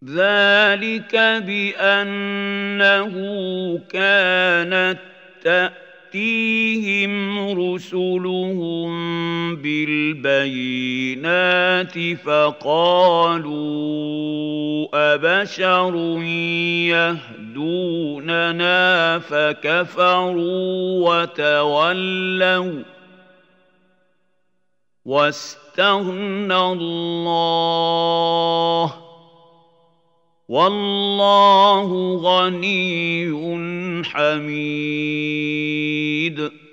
ذلك بأنه كانت تأتيهم رسلهم بالبينات فقالوا أبشر يهدوننا فكفروا وتولوا واستغنى الله والله غني حميد.